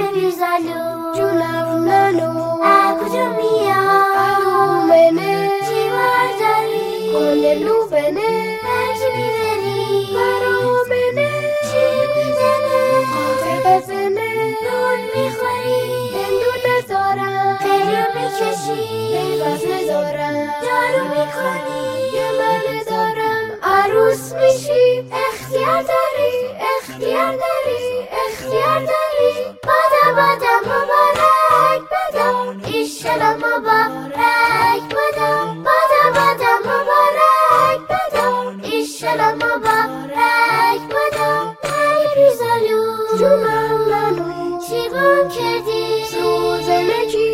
بیرزالو جونم منو کجا میاد منه چی برداری کنلو بنه هرچی میبری برا منه چی میزنه عاطفه بنه نون میخوری هندونه دارم خیلی میکشی بیبس ندارم جارو میکنی یه من دارم عروس میشی اختیار داری اختیار داری اختیار داری بادم مبارک بدم ایشالا مبارک بدم بادم مبارک بدم ایشالا مبارک بدم علی بیرزالو جونم منو چی گم کردی سوزنه چی